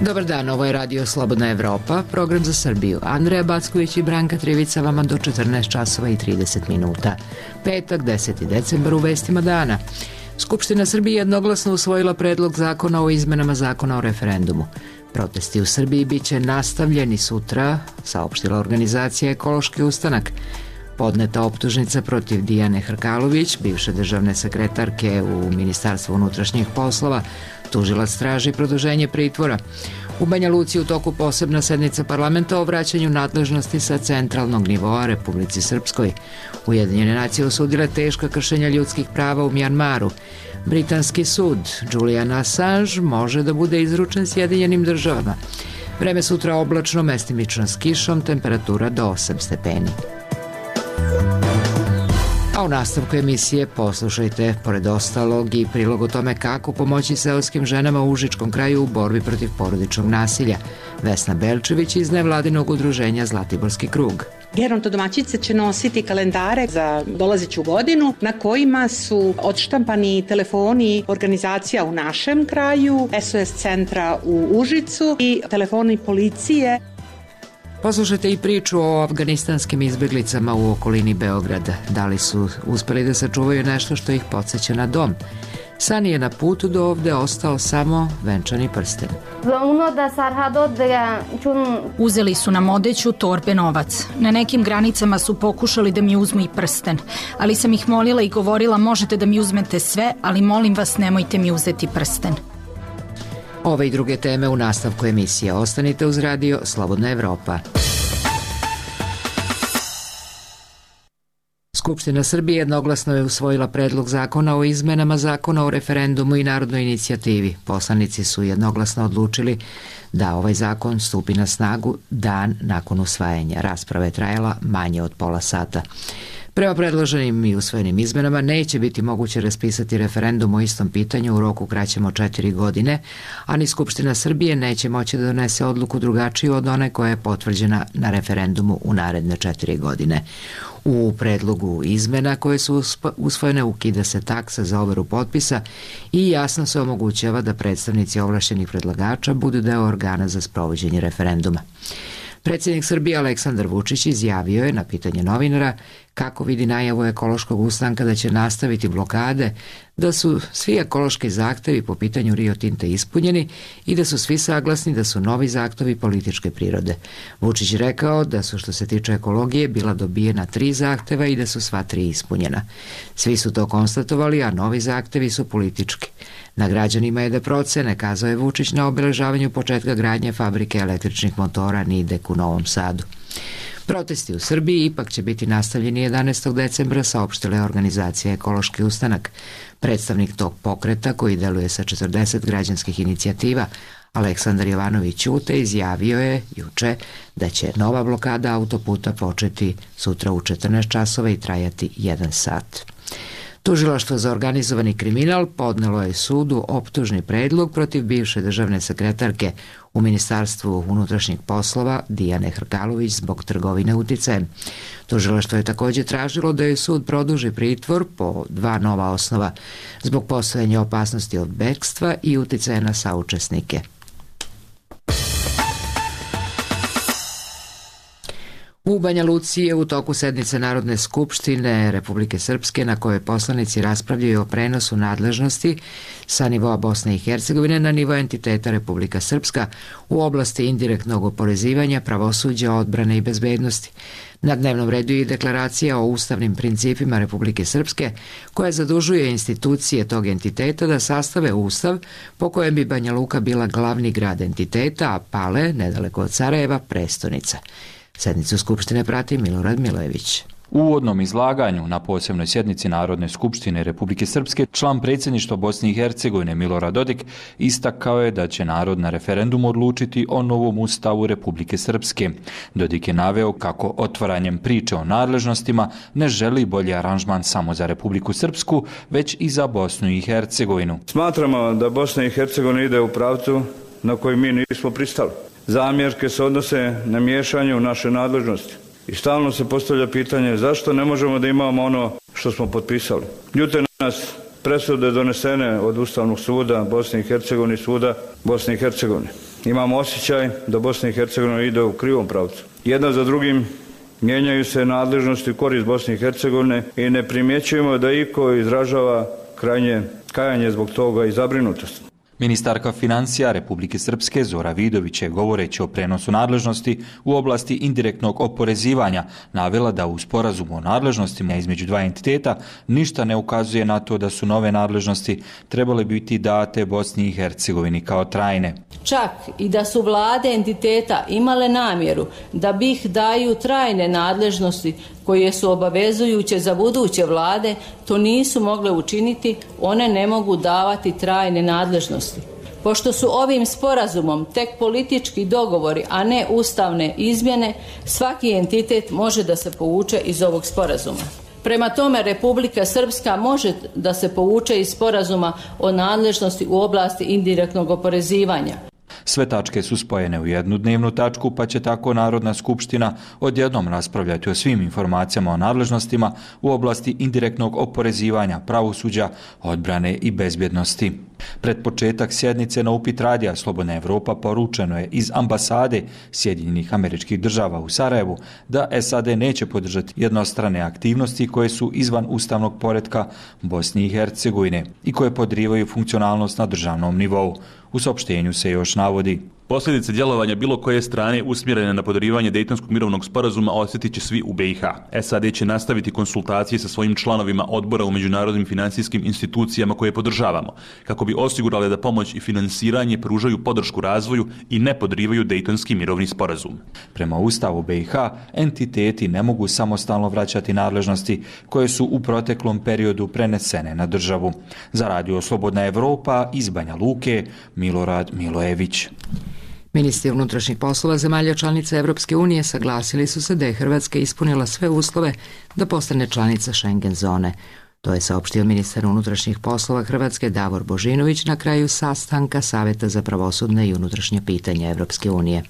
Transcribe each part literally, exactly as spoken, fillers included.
Dobar dan, ovo je Radio Slobodna Evropa, program za Srbiju. Andreja Backović i Branka Trivica vama do četrnaest časova i trideset minuta. Petak, deseti decembar, u vestima dana. Skupština Srbije jednoglasno usvojila predlog zakona o izmenama zakona o referendumu. Protesti u Srbiji biće nastavljeni sutra, saopštila organizacija Ekološki ustanak. Podneta optužnica protiv Dijane Hrkalović, bivše državne sekretarke u Ministarstvu unutrašnjih poslova. Tužilac traži produženje pritvora. U Banja Luci u toku posebna sednica parlamenta o vraćanju nadležnosti sa centralnog nivoa Republici Srpskoj. Ujedinjene nacije osudile teška kršenja ljudskih prava u Mjanmaru. Britanski sud Julian Assange može da bude izručen Sjedinjenim državama. Vreme sutra oblačno, mestimično s kišom, temperatura do osam stepeni. A u nastavku emisije poslušajte, pored ostalog, i prilog o tome kako pomoći seoskim ženama u Užičkom kraju u borbi protiv porodičnog nasilja. Vesna Belčević iz nevladinog udruženja Zlatiborski krug. Gerontodomaćice će nositi kalendare za dolazeću godinu na kojima su odštampani telefoni organizacija u našem kraju, S O S centra u Užicu i telefoni policije. Poslušajte i priču o afganistanskim izbjeglicama u okolini Beograda. Da li su uspeli da sačuvaju nešto što ih podsjeća na dom? Sani je na putu do ovde ostao samo venčani prsten. Uzeli su nam odeću, torbe, novac. Na nekim granicama su pokušali da mi uzmu i prsten, ali sam ih molila i govorila možete da mi uzmete sve, ali molim vas nemojte mi uzeti prsten. Ove i druge teme u nastavku emisije. Ostanite uz Radio Slobodna Evropa. Skupština Srbije jednoglasno je usvojila predlog zakona o izmenama zakona o referendumu i narodnoj inicijativi. Poslanici su jednoglasno odlučili da ovaj zakon stupi na snagu dan nakon usvajanja. Rasprava je trajala manje od pola sata. Prema predloženim i usvojenim izmenama neće biti moguće raspisati referendum o istom pitanju u roku kraćem od četiri godine, a ni Skupština Srbije neće moći da donese odluku drugačiju od one koja je potvrđena na referendumu u naredne četiri godine. U predlogu izmena koje su usvojene ukida se taksa za overu potpisa i jasno se omogućava da predstavnici ovlašćenih predlagača budu deo organa za sprovođenje referenduma. Predsjednik Srbije Aleksandar Vučić izjavio je na pitanje novinara kako vidi najavu Ekološkog ustanka da će nastaviti blokade, da su svi ekološki zahtevi po pitanju Rio Tinta ispunjeni i da su svi saglasni da su novi zahtevi političke prirode. Vučić je rekao da su što se tiče ekologije bila dobijena tri zahteva i da su sva tri ispunjena. Svi su to konstatovali, a novi zahtevi su politički. Na građanima je da procene, kazao je Vučić na obeležavanju početka gradnje fabrike električnih motora Nidek u Novom Sadu. Protesti u Srbiji ipak će biti nastavljeni jedanaestog decembra, saopštila je organizacija Ekološki ustanak. Predstavnik tog pokreta, koji deluje sa četrdeset građanskih inicijativa, Aleksandar Jovanović Ćute, izjavio je juče da će nova blokada autoputa početi sutra u četrnaest časova i trajati jedan sat. Tužilaštvo za organizovani kriminal podnelo je sudu optužni predlog protiv bivše državne sekretarke u Ministarstvu unutrašnjih poslova Dijane Hrkalović zbog trgovine uticajem. Tužilaštvo je također tražilo da joj sud produži pritvor po dva nova osnova zbog postojanja opasnosti od bekstva i uticaja na saučesnike. U Banja Luci je u toku sednice Narodne skupštine Republike Srpske na kojoj poslanici raspravljaju o prenosu nadležnosti sa nivoa Bosne i Hercegovine na nivo entiteta Republika Srpska u oblasti indirektnog oporezivanja, pravosuđa, odbrane i bezbednosti. Na dnevnom redu je i deklaracija o ustavnim principima Republike Srpske koja zadužuje institucije tog entiteta da sastave ustav po kojem bi Banja Luka bila glavni grad entiteta, a Pale, nedaleko od Sarajeva, prestonica. Sednicu Skupštine prati Milorad Milojević. U uvodnom izlaganju na posebnoj sjednici Narodne skupštine Republike Srpske član predsjedništva Bosne i Hercegovine Milorad Dodik istakao je da će narod na referendumu odlučiti o novom ustavu Republike Srpske. Dodik je naveo kako otvaranjem priče o nadležnostima ne želi bolji aranžman samo za Republiku Srpsku, već i za Bosnu i Hercegovinu. Smatramo da Bosna i Hercegovina ide u pravcu na koji mi nismo pristali. Zamjerke se odnose na miješanje u naše nadležnosti. I stalno se postavlja pitanje zašto ne možemo da imamo ono što smo potpisali. Ljute nas presude donesene od Ustavnog suda Bosne i Hercegovine i suda Bosne i Hercegovine. Imamo osjećaj da Bosna i Hercegovina ide u krivom pravcu. Jedna za drugim mijenjaju se nadležnosti u korist Bosne i Hercegovine i ne primjećujemo da iko izražava krajnje kajanje zbog toga i zabrinutost. Ministarka financija Republike Srpske Zora Vidović je, govoreći o prenosu nadležnosti u oblasti indirektnog oporezivanja, navela da u sporazumu o nadležnostima između dva entiteta ništa ne ukazuje na to da su nove nadležnosti trebale biti date Bosni i Hercegovini kao trajne. Čak i da su vlade entiteta imale namjeru da bi ih daju trajne nadležnosti koje su obavezujuće za buduće vlade, to nisu mogle učiniti, one ne mogu davati trajne nadležnosti. Pošto su ovim sporazumom tek politički dogovori, a ne ustavne izmjene, svaki entitet može da se povuče iz ovog sporazuma. Prema tome, Republika Srpska može da se povuče iz sporazuma o nadležnosti u oblasti indirektnog oporezivanja. Sve tačke su spojene u jednu dnevnu tačku, pa će tako Narodna skupština odjednom raspravljati o svim informacijama o nadležnostima u oblasti indirektnog oporezivanja, pravosuđa, odbrane i bezbjednosti. Pred početak sjednice na upit radija Slobodna Evropa poručeno je iz ambasade Sjedinjenih Američkih Država u Sarajevu da S A D neće podržati jednostrane aktivnosti koje su izvan ustavnog poretka Bosne i Hercegovine i koje podrivaju funkcionalnost na državnom nivou. U saopštenju se još navodi: posljedice djelovanja bilo koje strane usmjerene na podrivanje Dejtonskog mirovnog sporazuma osjetit će svi u B i H. S A D će nastaviti konsultacije sa svojim članovima odbora u međunarodnim financijskim institucijama koje podržavamo, kako bi osigurali da pomoć i finansiranje pružaju podršku razvoju i ne podrivaju Dejtonski mirovni sporazum. Prema Ustavu B i H, entiteti ne mogu samostalno vraćati nadležnosti koje su u proteklom periodu prenesene na državu. Za radio Slobodna Evropa iz Banja Luke, Milorad Milojević. Ministri unutrašnjih poslova zemalja članica Evropske unije saglasili su se da je Hrvatska ispunila sve uslove da postane članica Schengen zone. To je saopštio ministar unutrašnjih poslova Hrvatske Davor Božinović na kraju sastanka Saveta za pravosudne i unutrašnje pitanja Evropske unije.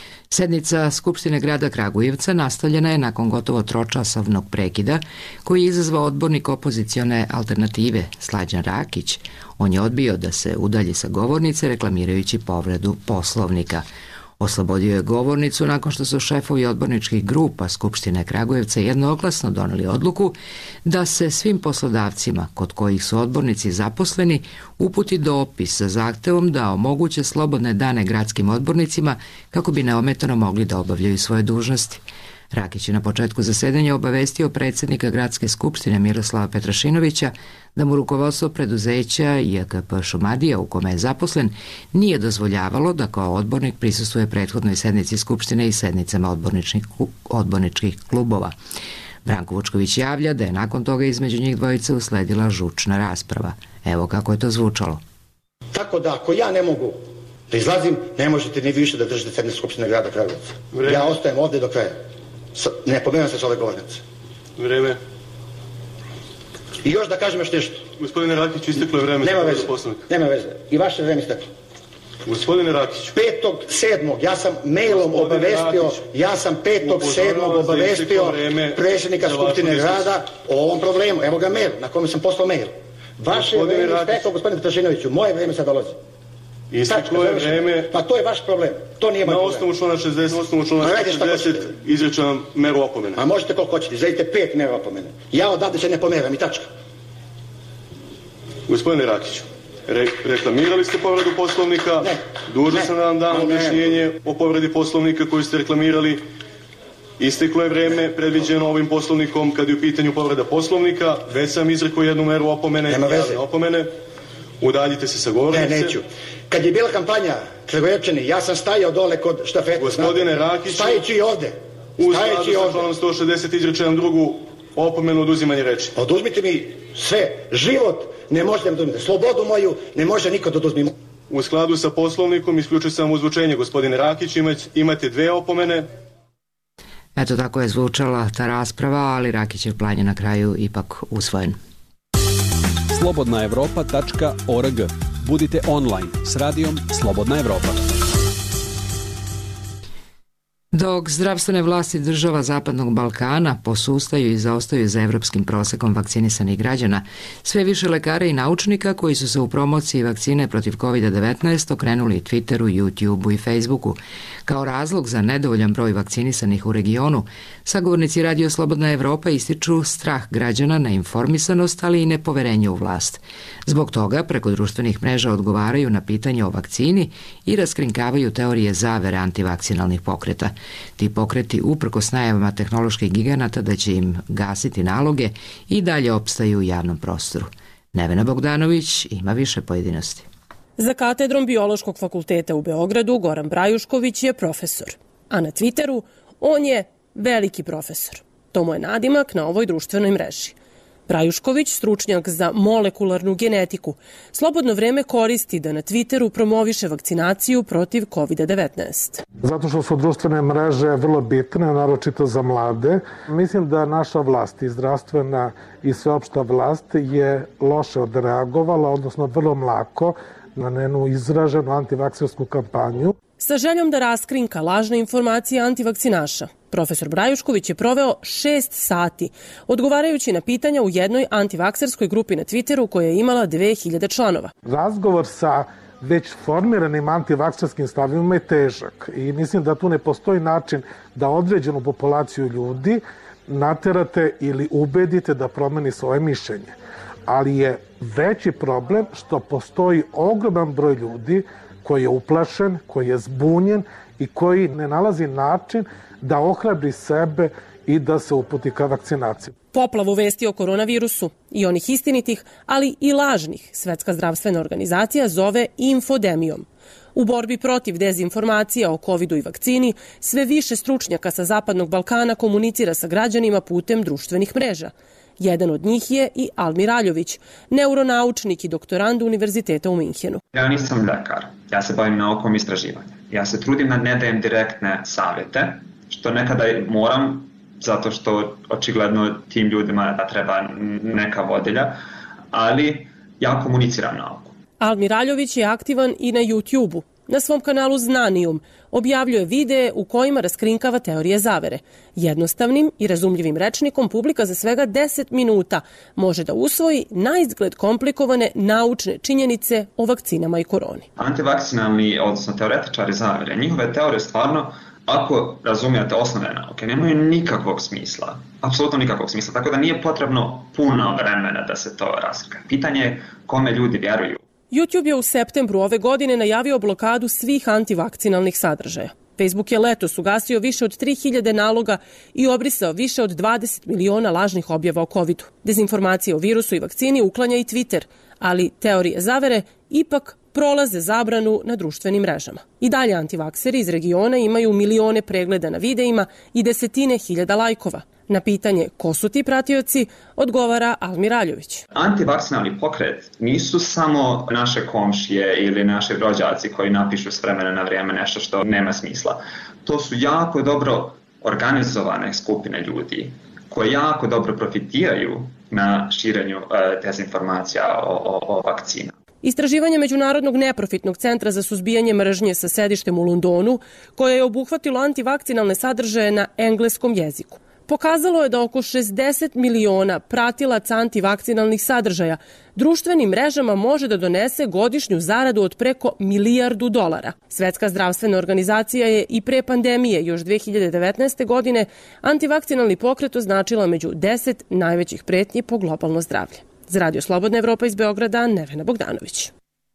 Sednica Skupštine grada Kragujevca nastavljena je nakon gotovo tročasovnog prekida koji je izazvao odbornik opozicione alternative Slađan Rakić. On je odbio da se udalji sa govornice reklamirajući povredu Poslovnika. Oslobodio je govornicu nakon što su šefovi odborničkih grupa Skupštine Kragujevca jednoglasno doneli odluku da se svim poslodavcima kod kojih su odbornici zaposleni uputi dopis sa zahtevom da omoguće slobodne dane gradskim odbornicima kako bi neometano mogli da obavljaju svoje dužnosti. Rakić je na početku zasedanja obavestio predsjednika Gradske skupštine Miroslava Petrašinovića da mu rukovodstvo preduzeća I A K P Šumadija u kome je zaposlen nije dozvoljavalo da kao odbornik prisustvuje prethodnoj sednici skupštine i sednicama odborničkih klubova. Branko Vučković javlja da je nakon toga između njih dvojice usledila žučna rasprava. Evo kako je to zvučalo. Tako da ako ja ne mogu da izlazim, ne možete ni više da držite sednicu skupštine grada Kragujevca. Ja ostajem ovdje do kraja. Ne pomenuo se s ove govornice. Vreme. I još da kažem još nešto. Gospodine Rakić, isteklo je vreme. Nema veze. Nema veze. I vaše vreme isteklo. Gospodine Rakić. petog sedmog ja sam mailom obavestio, ja sam petog sedmog obavestio predsjednika Skupštine grada o ovom problemu. Evo ga mail, na kome sam poslao mail. Vaše vreme isteklo, gospodine Petrašinoviću, moje vreme sad dolazi. Isteklo je vreme. Pa to je vaš problem. To nije moj problem. Na osnovu člana šezdeset, na osnovu člana šezdeset izrečem vam meru opomene. A možete koliko hoćete, izredite pet mera opomene. Ja odavde se ne pomeram i tačka. Gospodine Rakiću, re, reklamirali ste povredu Poslovnika. Ne. Dužan sam da vam dam objašnjenje o povredi Poslovnika koju ste reklamirali. Isteklo je vreme predviđeno ovim Poslovnikom kad je u pitanju povreda Poslovnika. Već sam izrekao jednu meru opomene. Nema veze. Opomene. Udaljite se sa govornice. Ne, neću. Kad je bila kampanja Kragujevčani, ja sam stajao dole kod štafete. Gospodine Rakiću, stajeći i ovde. U skladu sa članom sto šezdeset izrečem drugu opomenu oduzimanje reči. Oduzmite mi sve. Život ne možete mi oduzmiti. Slobodu moju ne može niko da oduzmi. U skladu sa Poslovnikom isključio sam uzvučenje, gospodine Rakić, imate dve opomene. Eto tako je zvučala ta rasprava, ali Rakićev plan je na kraju ipak usvojen. slobodna evropa tačka org. Budite online s radijom Slobodna Evropa. Dok zdravstvene vlasti država Zapadnog Balkana posustaju i zaostaju za evropskim prosekom vakcinisanih građana, sve više lekara i naučnika koji su se u promociji vakcine protiv kovid devetnaest okrenuli Twitteru, YouTubeu i Facebooku. Kao razlog za nedovoljan broj vakcinisanih u regionu, sagovornici Radio Slobodna Evropa ističu strah građana, neinformisanost, ali i nepoverenje u vlast. Zbog toga preko društvenih mreža odgovaraju na pitanje o vakcini i raskrinkavaju teorije zavere antivakcinalnih pokreta. Ti pokreti, uprkos najavama tehnoloških giganata da će im gasiti naloge, i dalje opstaju u javnom prostoru. Nevena Bogdanović ima više pojedinosti. Za katedrom Biološkog fakulteta u Beogradu Goran Brajušković je profesor, a na Twitteru on je veliki profesor. To mu je nadimak na ovoj društvenoj mreži. Brajušković, stručnjak za molekularnu genetiku, slobodno vreme koristi da na Twitteru promoviše vakcinaciju protiv kovid devetnaest. Zato što su društvene mreže vrlo bitne, naročito za mlade. Mislim da naša vlast, i zdravstvena i sveopšta vlast, je loše odreagovala, odnosno vrlo mlako, na njenu izraženu antivakcinsku kampanju. Sa željom da raskrinka lažne informacije antivakcinaša, profesor Brajušković je proveo šest sati odgovarajući na pitanja u jednoj antivakserskoj grupi na Twitteru koja je imala dve hiljade članova. Razgovor sa već formiranim antivakserskim stavima je težak i mislim da tu ne postoji način da određenu populaciju ljudi naterate ili ubedite da promeni svoje mišljenje. Ali je veći problem što postoji ogroman broj ljudi koji je uplašen, koji je zbunjen i koji ne nalazi način da ohrabri sebe i da se uputi ka vakcinaciji. Poplavu vesti o koronavirusu i onih istinitih, ali i lažnih, Svetska zdravstvena organizacija zove infodemijom. U borbi protiv dezinformacija o covidu i vakcini, sve više stručnjaka sa Zapadnog Balkana komunicira sa građanima putem društvenih mreža. Jedan od njih je i Almir Aljović, neuronaučnik i doktorand Univerziteta u Minhenu. Ja nisam lekar, ja se bavim naukom istraživanja. Ja se trudim da ne dajem direktne savjete, što nekada moram, zato što očigledno tim ljudima treba neka vodilja, ali ja komuniciram nauku. Almir Aljović je aktivan i na YouTubeu. Na svom kanalu Znanijum objavljuje videe u kojima raskrinkava teorije zavere. Jednostavnim i razumljivim rečnikom publika za svega deset minuta može da usvoji naizgled komplikovane naučne činjenice o vakcinama i koroni. Antivakcinalni, odnosno teoretičari zavere, njihove teorije stvarno, ako razumijete osnovne nauke, nemaju nikakvog smisla. Apsolutno nikakvog smisla, tako da nije potrebno puno vremena da se to raskrije. Pitanje je kome ljudi vjeruju. YouTube je u septembru ove godine najavio blokadu svih antivakcinalnih sadržaja. Facebook je letos ugasio više od tri hiljade naloga i obrisao više od dvadeset miliona lažnih objava o covidu. Dezinformacije o virusu i vakcini uklanja i Twitter, ali teorije zavere ipak prolaze zabranu na društvenim mrežama. I dalje antivakseri iz regiona imaju milione pregleda na videima i desetine hiljada lajkova. Na pitanje ko su ti pratioci, odgovara Almir Aljović. Antivakcinalni pokret nisu samo naše komšije ili naši rođaci koji napišu s vremena na vrijeme nešto što nema smisla. To su jako dobro organizovane skupine ljudi koji jako dobro profitiraju na širenju dezinformacija o, o, o vakcina. Istraživanje Međunarodnog neprofitnog centra za suzbijanje mržnje sa sedištem u Londonu, koje je obuhvatilo antivakcinalne sadržaje na engleskom jeziku, pokazalo je da oko šezdeset miliona pratilaca antivakcinalnih sadržaja društvenim mrežama može da donese godišnju zaradu od preko milijardu dolara. Svetska zdravstvena organizacija je i pre pandemije, još dve hiljade devetnaeste. godine, antivakcinalni pokret označila među deset najvećih pretnji po globalno zdravlje. Za Radio Slobodna Evropa iz Beograda, Nevena Bogdanović.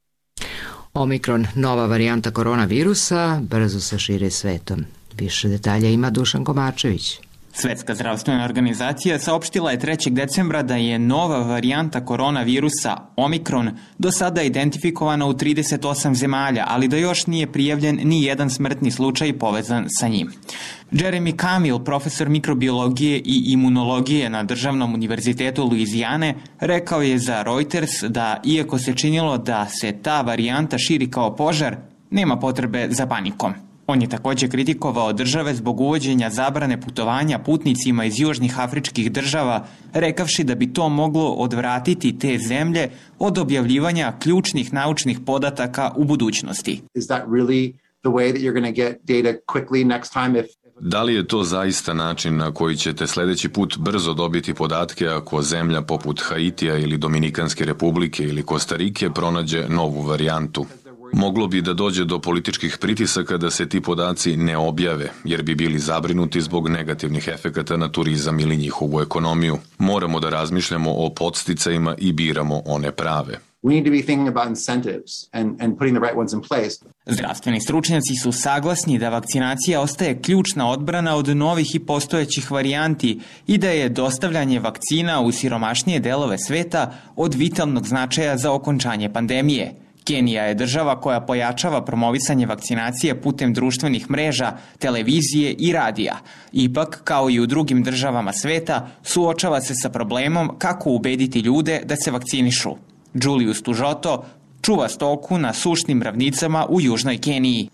Omikron, nova varijanta koronavirusa, brzo se širi svetom. Više detalja ima Dušan Komačević. Svetska zdravstvena organizacija saopštila je trećeg decembra da je nova varijanta koronavirusa Omikron do sada identifikovana u trideset osam zemalja, ali da još nije prijavljen ni jedan smrtni slučaj povezan sa njim. Jeremy Camil, profesor mikrobiologije i imunologije na Državnom univerzitetu Luizijane, rekao je za Reuters da iako se činilo da se ta varijanta širi kao požar, nema potrebe za panikom. On je također kritikovao države zbog uvođenja zabrane putovanja putnicima iz južnih afričkih država, rekavši da bi to moglo odvratiti te zemlje od objavljivanja ključnih naučnih podataka u budućnosti. Da li je to zaista način na koji ćete sledeći put brzo dobiti podatke ako zemlja poput Haitija ili Dominikanske republike ili Kostarike pronađe novu varijantu? Moglo bi da dođe do političkih pritisaka da se ti podaci ne objave, jer bi bili zabrinuti zbog negativnih efekata na turizam ili njihovu ekonomiju. Moramo da razmišljamo o podsticajima i biramo one prave. We need to be thinking about incentives and, and putting the right ones in place. Zdravstveni stručnjaci su saglasni da vakcinacija ostaje ključna odbrana od novih i postojećih varijanti i da je dostavljanje vakcina u siromašnije delove sveta od vitalnog značaja za okončanje pandemije. Kenija je država koja pojačava promovisanje vakcinacije putem društvenih mreža, televizije i radija. Ipak, kao i u drugim državama sveta, suočava se sa problemom kako ubediti ljude da se vakcinišu. Julius Tužoto čuva stoku na sušnim ravnicama u južnoj Keniji.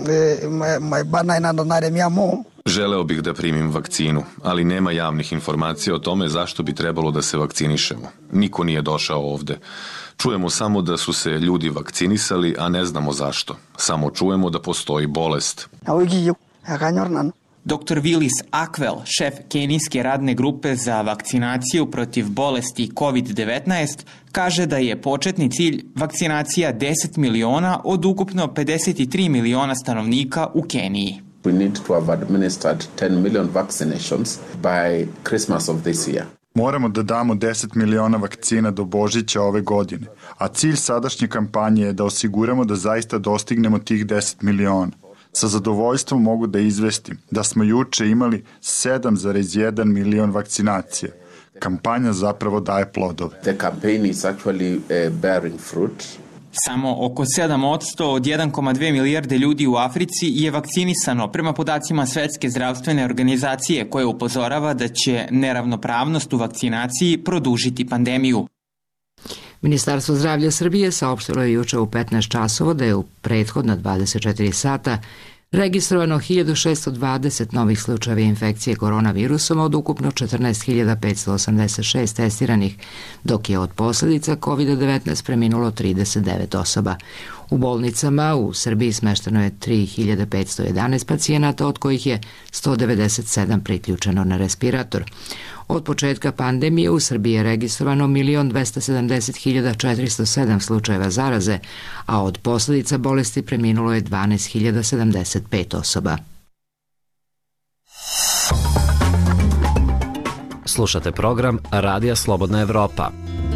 Želeo bih da primim vakcinu, ali nema javnih informacija o tome zašto bi trebalo da se vakcinišemo. Niko nije došao ovde. Čujemo samo da su se ljudi vakcinisali, a ne znamo zašto. Samo čujemo da postoji bolest. doktor Willis Ackwell, šef kenijske radne grupe za vakcinaciju protiv bolesti kovid devetnaest, kaže da je početni cilj vakcinacija deset miliona od ukupno pedeset tri miliona stanovnika u Keniji. We need to have administered ten million vaccinations by Christmas of this year. Moramo da damo deset miliona vakcina do Božića ove godine, a cilj sadašnje kampanje je da osiguramo da zaista dostignemo tih deset miliona. Sa zadovoljstvom mogu da izvestim da smo juče imali sedam zarez jedan milion vakcinacija. Kampanja zapravo daje plodove. The campaign is actually uh, bearing fruit. Samo oko sedam posto od jedan zarez dve milijarde ljudi u Africi je vakcinisano prema podacima Svetske zdravstvene organizacije koja upozorava da će neravnopravnost u vakcinaciji produžiti pandemiju. Ministarstvo zdravlja Srbije saopštilo je juče u petnaest časova da je u prethodna dvadeset četiri sata registrovano hiljadu šesto dvadeset novih slučajeva infekcije koronavirusom od ukupno četrnaest hiljada petsto osamdeset šest testiranih, dok je od posledica kovid devetnaest preminulo trideset devet osoba. U bolnicama u Srbiji smešteno je tri hiljade petsto jedanaest pacijenata, od kojih je sto devedeset sedam priključeno na respirator. Od početka pandemije u Srbiji je registrovano milion dvesta sedamdeset hiljada četiristo sedam slučajeva zaraze, a od posledica bolesti preminulo je dvanaest hiljada sedamdeset pet osoba. Slušate program Radija Slobodna Evropa.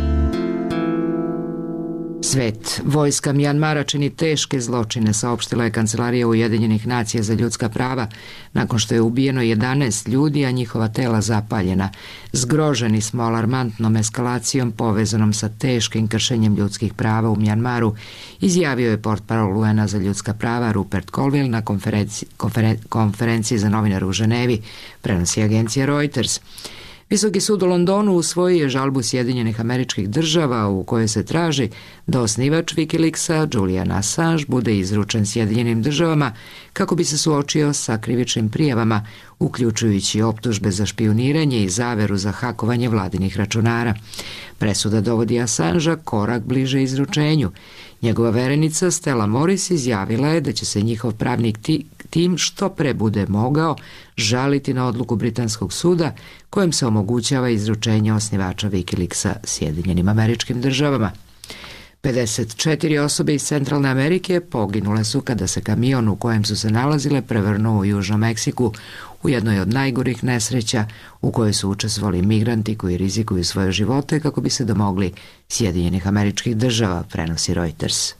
Svet. Vojska Mjanmara čini teške zločine, saopštila je Kancelarija Ujedinjenih nacija za ljudska prava, nakon što je ubijeno jedanaest ljudi, a njihova tela zapaljena. Zgroženi smo alarmantnom eskalacijom povezanom sa teškim kršenjem ljudskih prava u Mjanmaru, izjavio je portparol U N-a za ljudska prava Rupert Colville na konferenciji, konferen, konferenciji za novinare u Ženevi, prenosi agencija Reuters. Visoki sud u Londonu usvojio je žalbu Sjedinjenih Američkih Država u kojoj se traži da osnivač Wikileaksa, Julian Assange, bude izručen Sjedinjenim Državama kako bi se suočio sa krivičnim prijavama, uključujući optužbe za špijuniranje i zaveru za hakovanje vladinih računara. Presuda dovodi Assangea korak bliže izručenju. Njegova verenica Stella Morris izjavila je da će se njihov pravnik tim što pre bude mogao žaliti na odluku britanskog suda kojem se omogućava izručenje osnivača Wikileaksa Sjedinjenim Američkim Državama. pedeset četiri osobe iz Centralne Amerike poginule su kada se kamion u kojem su se nalazile prevrnuo u Južnom Meksiku u jednoj od najgorih nesreća u kojoj su učestvovali migranti koji rizikuju svoje živote kako bi se domogli Sjedinjenih Američkih Država, prenosi Reuters.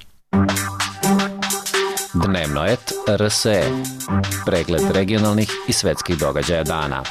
Dnevno et R S E. Pregled regionalnih i svetskih događaja dana.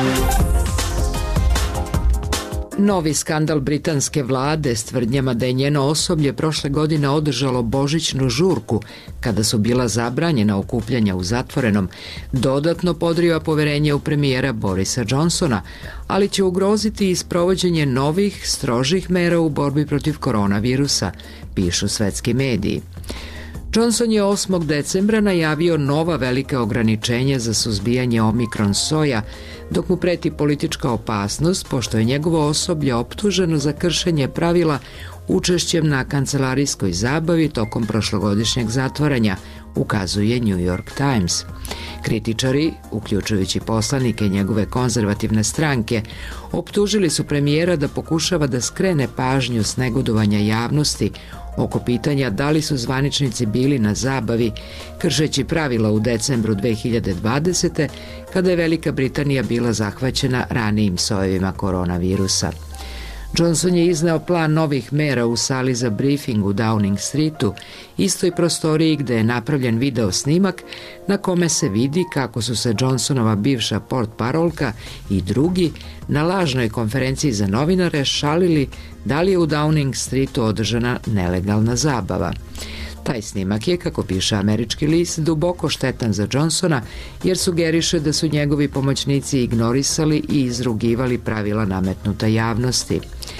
Novi skandal britanske vlade s tvrdnjama da je njeno osoblje prošle godine održalo božićnu žurku kada su bila zabranjena okupljanja u zatvorenom, dodatno podriva poverenje u premijera Borisa Johnsona, ali će ugroziti i sprovođenje novih, strožih mera u borbi protiv koronavirusa, pišu svetski mediji. Johnson je osmog decembra najavio nova velika ograničenja za suzbijanje omikron soja, dok mu preti politička opasnost, pošto je njegovo osoblje optuženo za kršenje pravila učešćem na kancelarijskoj zabavi tokom prošlogodišnjeg zatvaranja, ukazuje New York Times. Kritičari, uključujući poslanike njegove konzervativne stranke, optužili su premijera da pokušava da skrene pažnju s negodovanja javnosti oko pitanja da li su zvaničnici bili na zabavi, kršeći pravila u decembru dve hiljade dvadesete. kada je Velika Britanija bila zahvaćena ranijim sojevima koronavirusa. Johnson je izneo plan novih mera u sali za briefing u Downing Streetu, istoj prostoriji gde je napravljen video snimak na kome se vidi kako su se Johnsonova bivša portparolka i drugi na lažnoj konferenciji za novinare šalili da li je u Downing Streetu održana nelegalna zabava. Taj snimak je, kako piše američki list, duboko štetan za Johnsona jer sugeriše da su njegovi pomoćnici ignorisali i izrugivali pravila nametnuta javnosti.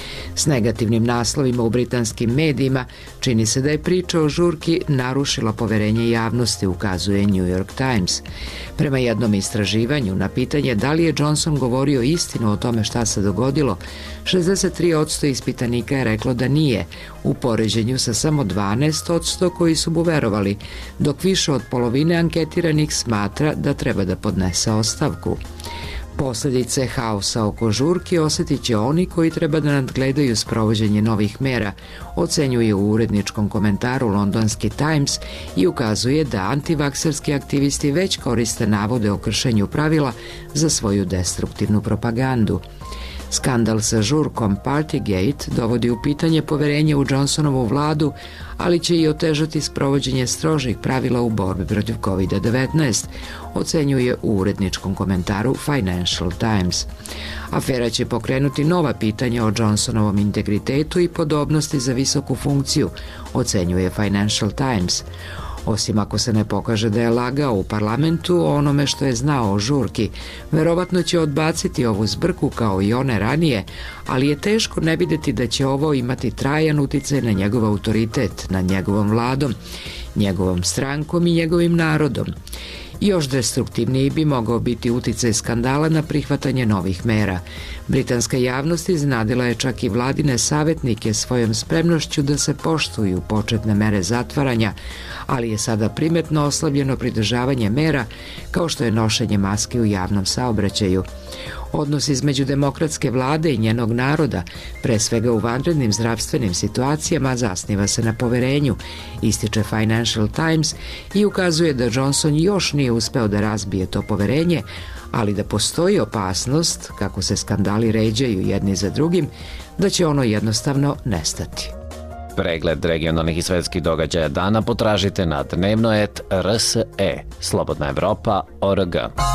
S negativnim naslovima u britanskim medijima čini se da je priča o žurki narušila poverenje javnosti, ukazuje New York Times. Prema jednom istraživanju na pitanje da li je Johnson govorio istinu o tome šta se dogodilo, šezdeset tri posto ispitanika je reklo da nije, u poređenju sa samo dvanaest posto koji su mu verovali, dok više od polovine anketiranih smatra da treba da podnese ostavku. Posljedice haosa oko žurki osjetit će oni koji treba da nadgledaju sprovođenje novih mera, ocenjuje u uredničkom komentaru londonski Times i ukazuje da antivakserski aktivisti već koriste navode o kršenju pravila za svoju destruktivnu propagandu. Skandal sa žurkom Partygate dovodi u pitanje poverenje u Johnsonovu vladu, ali će i otežati sprovođenje strožih pravila u borbi protiv kovid devetnaest, ocenjuje u uredničkom komentaru Financial Times. Afera će pokrenuti nova pitanja o Johnsonovom integritetu i podobnosti za visoku funkciju, ocenjuje Financial Times. Osim ako se ne pokaže da je lagao u parlamentu o onome što je znao o žurki, verovatno će odbaciti ovu zbrku kao i one ranije, ali je teško ne vidjeti da će ovo imati trajan uticaj na njegov autoritet, nad njegovom vladom, njegovom strankom i njegovim narodom. Još destruktivniji bi mogao biti uticaj skandala na prihvatanje novih mera. Britanska javnost iznenadila je čak i vladine savjetnike svojom spremnošću da se poštuju početne mere zatvaranja, ali je sada primetno oslabljeno pridržavanje mera kao što je nošenje maske u javnom saobraćaju. Odnos između demokratske vlade i njenog naroda, pre svega u vanrednim zdravstvenim situacijama, zasniva se na poverenju, ističe Financial Times i ukazuje da Johnson još nije uspeo da razbije to poverenje, ali da postoji opasnost, kako se skandali ređaju jedni za drugim, da će ono jednostavno nestati. Pregled regionalnih i svetskih događaja dana potražite na dnevno et r s e, slobodna evropa tačka org.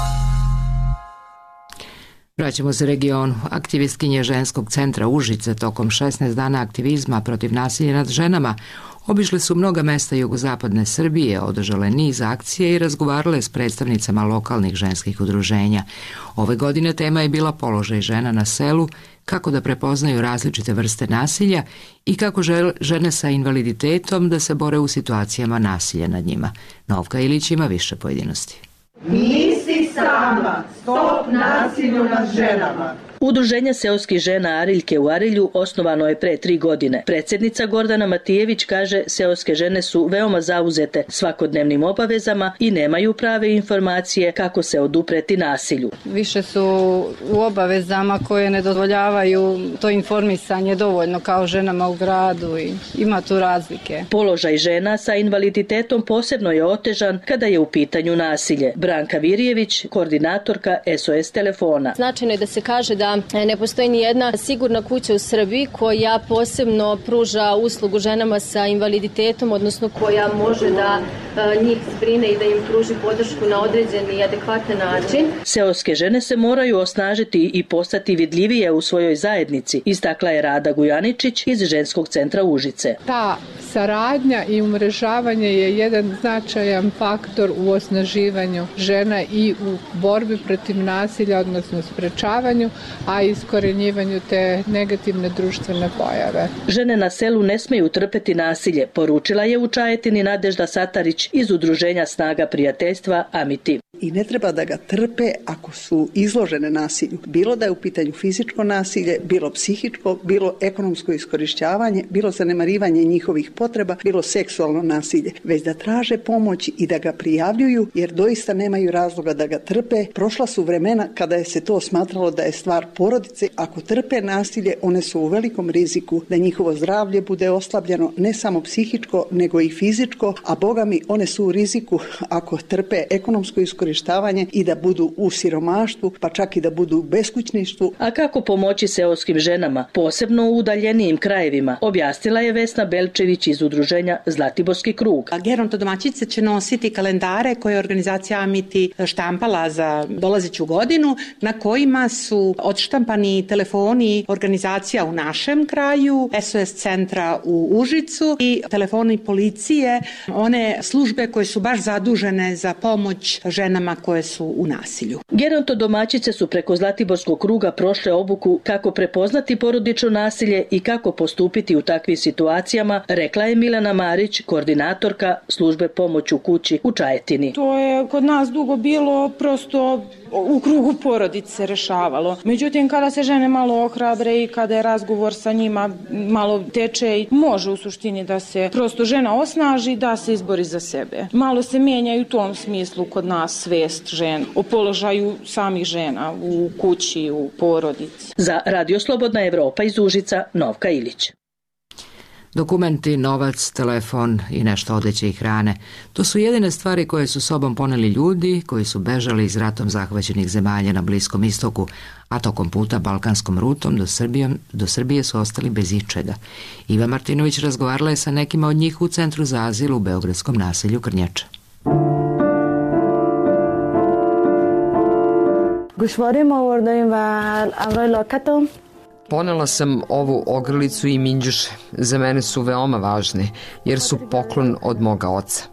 Vraćamo se regionu. Aktivistkinje ženskog centra Užice tokom šesnaest dana aktivizma protiv nasilja nad ženama obišle su mnoga mesta jugozapadne Srbije, održale niz akcije i razgovarale s predstavnicama lokalnih ženskih udruženja. Ove godine tema je bila položaj žena na selu, kako da prepoznaju različite vrste nasilja i kako žele žene sa invaliditetom da se bore u situacijama nasilja nad njima. Novka Ilić ima više pojedinosti. Nisi sama, stop nasilju nad ženama. Udruženje seoskih žena Ariljke u Arilju osnovano je pre tri godine. Predsjednica Gordana Matijević kaže seoske žene su veoma zauzete svakodnevnim obavezama i nemaju prave informacije kako se odupreti nasilju. Više su u obavezama koje ne dozvoljavaju to informisanje dovoljno kao ženama u gradu i ima tu razlike. Položaj žena sa invaliditetom posebno je otežan kada je u pitanju nasilje. Branka Virjević, koordinatorka S O S telefona. Značajno je da se kaže da ne postoji ni jedna sigurna kuća u Srbiji koja posebno pruža uslugu ženama sa invaliditetom, odnosno koja može da njih zbrine i da im pruži podršku na određeni i adekvatan način. Seoske žene se moraju osnažiti i postati vidljivije u svojoj zajednici, istakla je Rada Gujaničić iz ženskog centra Užice. Ta saradnja i umrežavanje je jedan značajan faktor u osnaživanju žena i u borbi protiv nasilja, odnosno sprečavanju, a i iskorenjivanju te negativne društvene pojave. Žene na selu ne smeju trpeti nasilje, poručila je u Čajetini Nadežda Satarić iz udruženja Snaga prijateljstva Amiti. i ne treba da ga trpe ako su izložene nasilju. Bilo da je u pitanju fizičko nasilje, bilo psihičko, bilo ekonomsko iskorišćavanje, bilo zanemarivanje njihovih potreba, bilo seksualno nasilje, već da traže pomoć i da ga prijavljuju, jer doista nemaju razloga da ga trpe. Prošla su vremena kada je se to smatralo da je stvar porodice. Ako trpe nasilje, one su u velikom riziku da njihovo zdravlje bude oslabljeno, ne samo psihičko, nego i fizičko, a boga mi, one su u riziku ako trpe ekonomsko iskorištavanje i da budu u siromaštvu, pa čak i da budu u beskućništvu. A kako pomoći seoskim ženama, posebno u udaljenijim krajevima, objasnila je Vesna Belčević iz udruženja Zlatiborski krug. Gerontodomaćice će nositi kalendare koje je organizacija Amiti štampala za dolazeću godinu, na kojima su odštampani telefoni organizacija u našem kraju, S O S centra u Užicu i telefoni policije, one službe koje su baš zadužene za pomoć ženama koje su u nasilju. Gerontodomaćice su preko Zlatiborskog kruga prošle obuku kako prepoznati porodično nasilje i kako postupiti u takvim situacijama, rekla je Milana Marić, koordinatorka službe pomoć u kući u Čajetini. To je kod nas dugo bilo prosto u krugu porodice rešavalo. Međutim, kada se žene malo ohrabre i kada je razgovor sa njima malo teče, može u suštini da se prosto žena osnaži, da se izbori za sebe. Malo se menja i u tom smislu kod nas svest žena o položaju samih žena u kući, u porodici. Za Radio Slobodna Evropa iz Užica, Novka Ilić. Dokumenti, novac, telefon i nešto odeće i hrane. To su jedine stvari koje su sobom poneli ljudi koji su bežali iz ratom zahvaćenih zemalja na Bliskom istoku, a tokom puta balkanskom rutom do Srbije, do Srbije su ostali bez ičega. Iva Martinović razgovarala je sa nekima od njih u Centru za azil u beogradskom naselju Krnjača. Ponela sam ovu ogrlicu i minđuše. Za mene su veoma važne, jer su poklon od moga oca.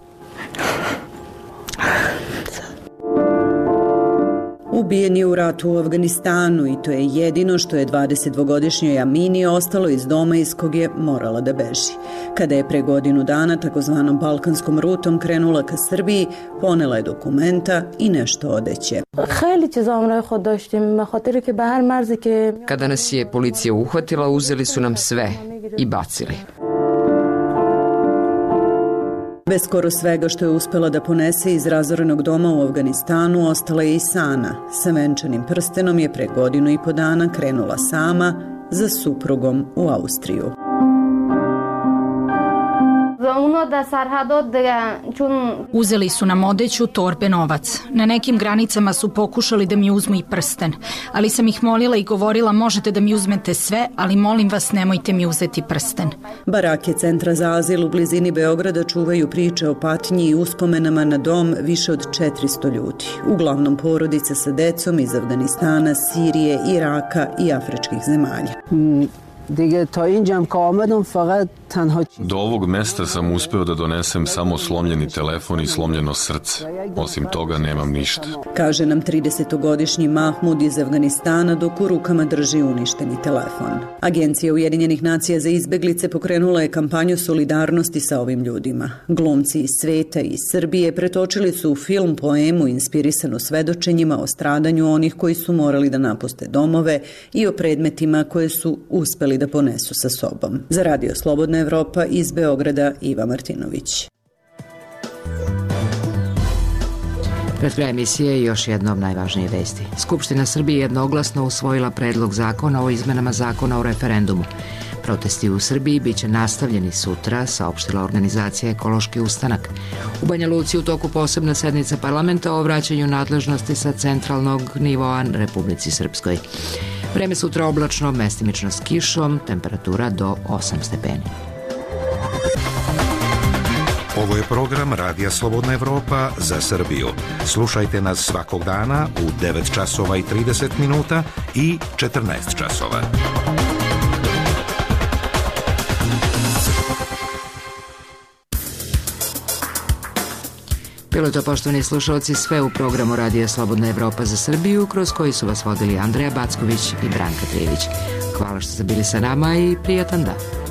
Ubijen je u ratu u Afganistanu i to je jedino što je dvadesetdvogodišnjoj Amini ostalo iz doma iz kog je morala da beži. Kada je pre godinu dana takozvanom balkanskom rutom krenula ka Srbiji, ponela je dokumenta i nešto odeće. Kada nas je policija uhvatila, uzeli su nam sve i bacili. Bez skoro svega što je uspela da ponese iz razorenog doma u Afganistanu, ostala je i Sana. Sa venčanim prstenom je pre godinu i po dana krenula sama za suprugom u Austriju. Uzeli su nam odeću, torbe, novac. Na nekim granicama su pokušali da mi uzmu i prsten, ali sam ih molila i govorila možete da mi uzmete sve, ali molim vas nemojte mi uzeti prsten. Barake Centra za azil u blizini Beograda čuvaju priče o patnji i uspomenama na dom više od četiristo ljudi. Uglavnom porodice sa decom iz Afganistana, Sirije, Iraka i afričkih zemalja. Do ovog mesta sam uspeo da donesem samo slomljeni telefon i slomljeno srce. Osim toga nemam ništa. Kaže nam tridesetogodišnji Mahmud iz Afganistana dok u rukama drži uništeni telefon. Agencija Ujedinjenih nacija za izbeglice pokrenula je kampanju solidarnosti sa ovim ljudima. Glumci iz sveta i iz Srbije pretočili su u film poemu inspirisanu svedočenjima o stradanju onih koji su morali da napuste domove i o predmetima koje su uspeli da ponesu sa sobom. Za Radio Slobodna Evropa iz Beograda, Iva Martinović. Pred kraj emisije još jednom najvažnije vesti. Skupština Srbije jednoglasno usvojila predlog zakona o izmenama zakona o referendumu. Protesti u Srbiji biće nastavljeni sutra, saopštila organizacija Ekološki ustanak. U Banja Luci u toku posebna sednica parlamenta o vraćanju nadležnosti sa centralnog nivoa Republici Srpskoj. Vreme sutra oblačno, mestimično s kišom, temperatura do osam stepeni. Ovo je program Radija Slobodna Evropa za Srbiju. Slušajte nas svakog dana u devet časova i trideset minuta i četrnaest časova. Bilo je to, poštovani slušalci, sve u programu Radija Slobodna Evropa za Srbiju, kroz koji su vas vodili Andreja Backović i Branka Trijević. Hvala što ste bili sa nama i prijatan dan.